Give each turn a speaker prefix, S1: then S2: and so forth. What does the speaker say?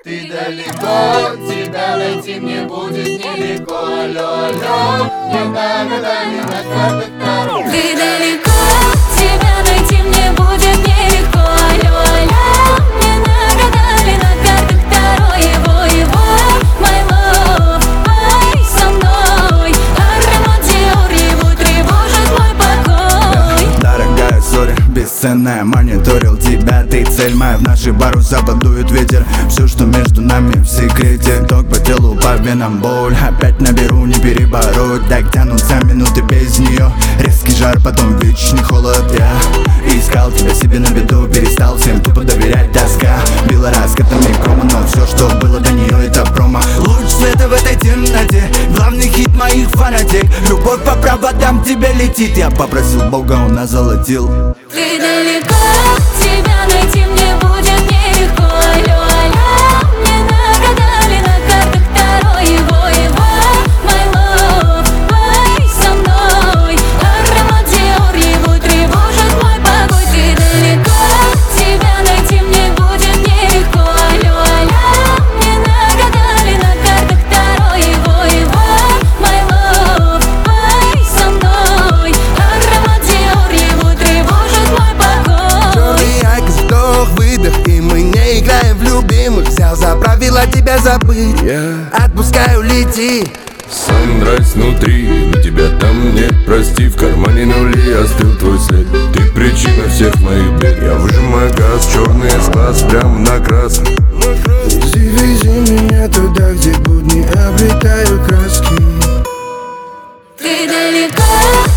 S1: Ты далеко, тебя найти мне будет нелегко. Алло, алло, не нагадали на картах Таро.
S2: Ты далеко, тебя найти мне будет нелегко. Алло, алло, не нагадали на картах Таро. Его, my love, пой со мной. Аромат Диор, его тревожит мой покой.
S3: Дорогая, сори, бесценная, мониторил тебя. Ты цель моя, в наши паруса подует ветер. Все, что между нами в секрете. Ток по телу, по венам боль. Опять наберу, не перебороть. Так тянутся минуты без нее. Резкий жар, потом вечный холод. Я искал тебя себе на виду. Перестал всем тупо доверять, тоска била раскатами грома. Но все, что было до нее, это промо. Луч света в этой темноте, главный хит моих фанатек. Любовь по проводам тебе летит. Я попросил Бога, он озолотил.
S2: Ты далеко, тебя найти мне будет нелегко. Алло, алло, не нагадали на картах Таро. Его, my love, пой со мной. Аромат Диор, его тревожит мой покой. Ты далеко, тебя найти мне будет нелегко. Алло, алло, не нагадали на картах Таро. Его, my love, пой со мной. Аромат Диор, его тревожит мой покой.
S4: Черный айкос, вдох, выдох, и мы не играем в любимых. Взял за правило тебя забыть, отпускаю, лети.
S5: Санрайз внутри, но тебя там нет, прости. В кармане нули, остыл твой след. Ты причина всех моих бед. Я выжимаю газ, черный с глаз, прямо на красный.
S4: Вези меня туда, где будни обретают краски.
S2: Ты далеко,